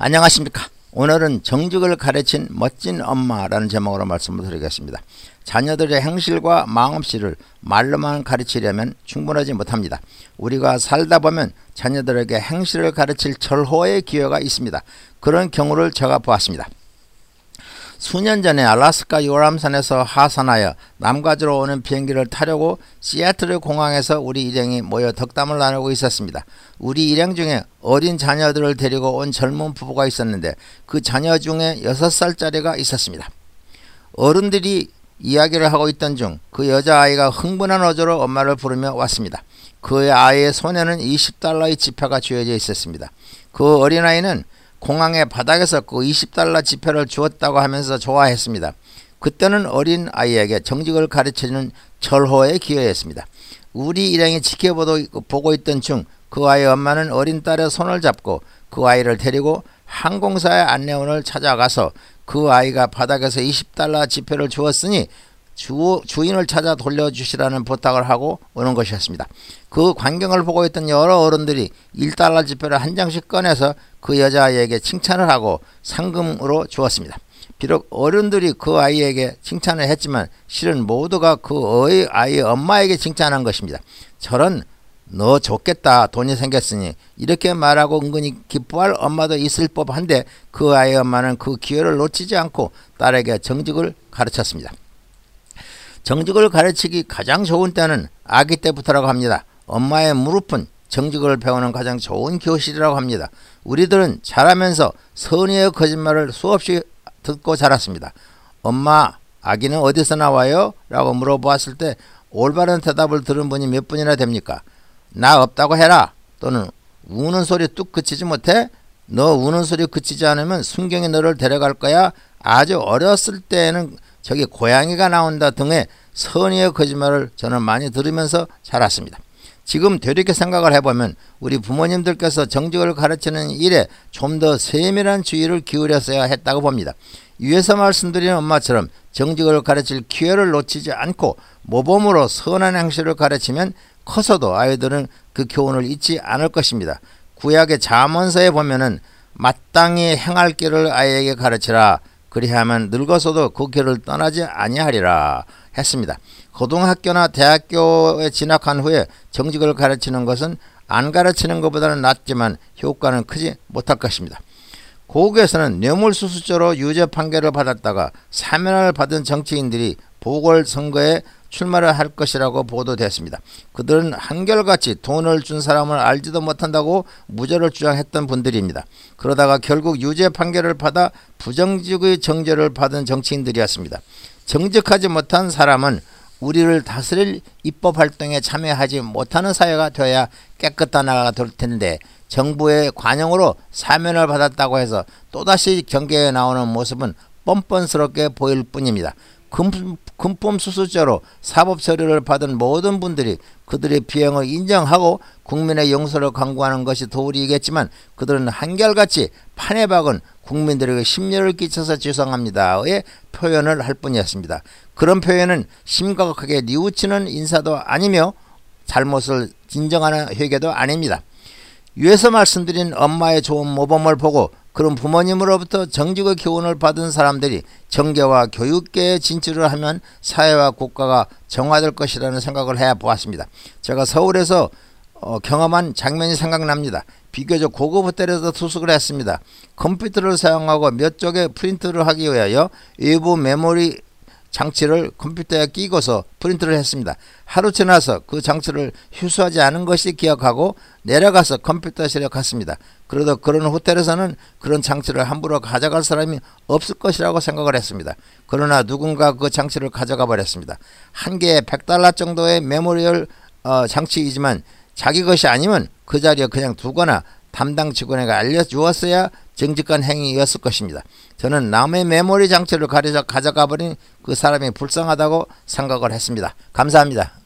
안녕하십니까. 오늘은 정직을 가르친 멋진 엄마라는 제목으로 말씀을 드리겠습니다. 자녀들의 행실과 마음씨를 말로만 가르치려면 충분하지 못합니다. 우리가 살다 보면 자녀들에게 행실을 가르칠 절호의 기회가 있습니다. 그런 경우를 제가 보았습니다. 수년 전에 알래스카 요람산에서 하산하여 남가주로 오는 비행기를 타려고 시애틀 공항에서 우리 일행이 모여 덕담을 나누고 있었습니다. 우리 일행 중에 어린 자녀들을 데리고 온 젊은 부부가 있었는데 그 자녀 중에 6살짜리가 있었습니다. 어른들이 이야기를 하고 있던 중 그 여자아이가 흥분한 어조로 엄마를 부르며 왔습니다. 그 아이의 손에는 $20의 지폐가 쥐어져 있었습니다. 그 어린아이는 공항의 바닥에서 그 $20 지폐를 주었다고 하면서 좋아했습니다. 그때는 어린 아이에게 정직을 가르치는 절호의 기회였습니다. 우리 일행이 지켜보고 있던 중 그 아이의 엄마는 어린 딸의 손을 잡고 그 아이를 데리고 항공사의 안내원을 찾아가서 그 아이가 바닥에서 $20 지폐를 주었으니 주인을 찾아 돌려주시라는 부탁을 하고 오는 것이었습니다. 그 광경을 보고 있던 여러 어른들이 $1 지폐를 한 장씩 꺼내서 그 여자아이에게 칭찬을 하고 상금으로 주었습니다. 비록 어른들이 그 아이에게 칭찬을 했지만 실은 모두가 그 아이의 엄마에게 칭찬한 것입니다. 저런 너 좋겠다, 돈이 생겼으니, 이렇게 말하고 은근히 기뻐할 엄마도 있을 법한데 그 아이의 엄마는 그 기회를 놓치지 않고 딸에게 정직을 가르쳤습니다. 정직을 가르치기 가장 좋은 때는 아기 때부터라고 합니다. 엄마의 무릎은 정직을 배우는 가장 좋은 교실이라고 합니다. 우리들은 자라면서 선의의 거짓말을 수없이 듣고 자랐습니다. 엄마, 아기는 어디서 나와요? 라고 물어보았을 때 올바른 대답을 들은 분이 몇 분이나 됩니까? 나 없다고 해라. 또는 우는 소리 뚝 그치지 못해? 너 우는 소리 그치지 않으면 순경이 너를 데려갈 거야. 아주 어렸을 때에는 저기 고양이가 나온다 등의 선의의 거짓말을 저는 많이 들으면서 자랐습니다. 지금 되돌이켜 생각을 해보면 우리 부모님들께서 정직을 가르치는 일에 좀 더 세밀한 주의를 기울였어야 했다고 봅니다. 위에서 말씀드린 엄마처럼 정직을 가르칠 기회를 놓치지 않고 모범으로 선한 행실을 가르치면 커서도 아이들은 그 교훈을 잊지 않을 것입니다. 구약의 잠언서에 보면은 마땅히 행할 길을 아이에게 가르치라. 그리하면 늙어서도 그 길을 떠나지 아니하리라 했습니다. 고등학교나 대학교에 진학한 후에 정직을 가르치는 것은 안 가르치는 것보다는 낫지만 효과는 크지 못할 것입니다. 고국에서는 뇌물수수죄로 유죄 판결을 받았다가 사면을 받은 정치인들이 보궐선거에 출마를 할 것이라고 보도됐습니다. 그들은 한결같이 돈을 준 사람을 알지도 못한다고 무죄를 주장했던 분들입니다. 그러다가 결국 유죄 판결을 받아 부정직의 정죄를 받은 정치인들이었습니다. 정직하지 못한 사람은 우리를 다스릴 입법활동에 참여하지 못하는 사회가 되어야 깨끗한 나라가 될 텐데 정부의 관용으로 사면을 받았다고 해서 또다시 경계에 나오는 모습은 뻔뻔스럽게 보일 뿐입니다. 금품수수죄로 사법처리를 받은 모든 분들이 그들의 비행을 인정하고 국민의 용서를 강구하는 것이 도리이겠지만 그들은 한결같이 판에 박은 국민들에게 심려를 끼쳐서 죄송합니다의 표현을 할 뿐이었습니다. 그런 표현은 심각하게 뉘우치는 인사도 아니며 잘못을 인정하는 회개도 아닙니다. 위에서 말씀드린 엄마의 좋은 모범을 보고 그런 부모님으로부터 정직의 교훈을 받은 사람들이 정계와 교육계에 진출을 하면 사회와 국가가 정화될 것이라는 생각을 해 보았습니다. 제가 서울에서 경험한 장면이 생각납니다. 비교적 고급 호텔에서 투숙을 했습니다. 컴퓨터를 사용하고 몇 쪽에 프린트를 하기 위하여 외부 메모리 장치를 컴퓨터에 끼고서 프린트를 했습니다. 하루 지나서 그 장치를 휴수하지 않은 것이 기억하고 내려가서 컴퓨터실에 갔습니다. 그래도 그런 호텔에서는 그런 장치를 함부로 가져갈 사람이 없을 것이라고 생각을 했습니다. 그러나 누군가 그 장치를 가져가 버렸습니다. 한 개에 $100 정도의 메모리얼 장치이지만 자기 것이 아니면 그 자리에 그냥 두거나 담당 직원에게 알려주었어야 정직한 행위였을 것입니다. 저는 남의 메모리 장치를 가져가 버린 그 사람이 불쌍하다고 생각을 했습니다. 감사합니다.